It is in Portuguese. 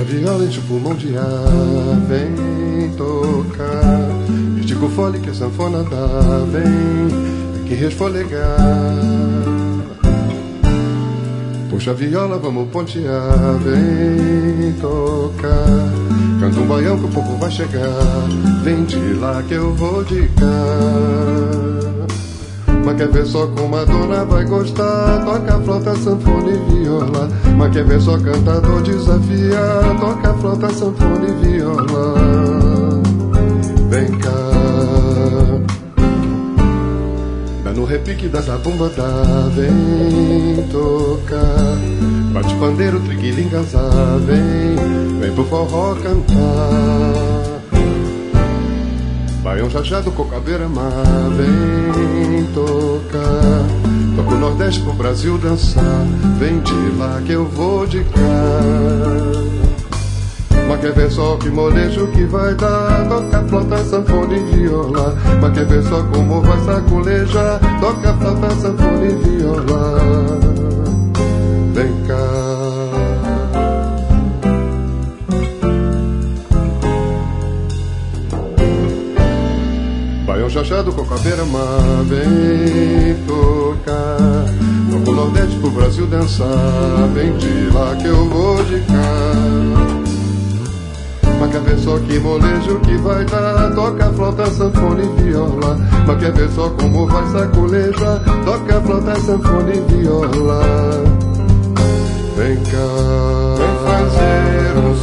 viola, enche o pulmão de ar, vem tocar. Estica o fole que a sanfona dá, vem que resfolegar. Puxa a viola, vamos pontear, vem tocar. Canta um baião que o povo vai chegar, vem de lá que eu vou de cá. Mas quer ver só como a dona vai gostar, toca flauta, sanfona e viola. Mas quer ver só cantador desafiar, toca flauta, sanfona e viola. Vem cá, dá no repique da zabumba, dá, vem tocar. Bate pandeiro, triguilingaza, vem pro forró cantar. Baião chachado, cocabeira, mar, vem tocar. Toca o Nordeste pro Brasil dançar, vem de lá que eu vou de cá. Mas quer ver só que molejo que vai dar, toca flauta, sanfona e viola. Mas quer ver só como vai saculejar, toca flauta, sanfona e viola. Vem cá. Baião chachado, cocabeira, mar, vem tocar. Toca o Nordeste pro Brasil dançar, vem de lá que eu vou de cá. Mas quer ver só que molejo que vai dar, toca flauta, sanfona e viola. Mas quer ver só como vai saculejar, toca flauta, sanfona e viola. Vem cá, vem fazer um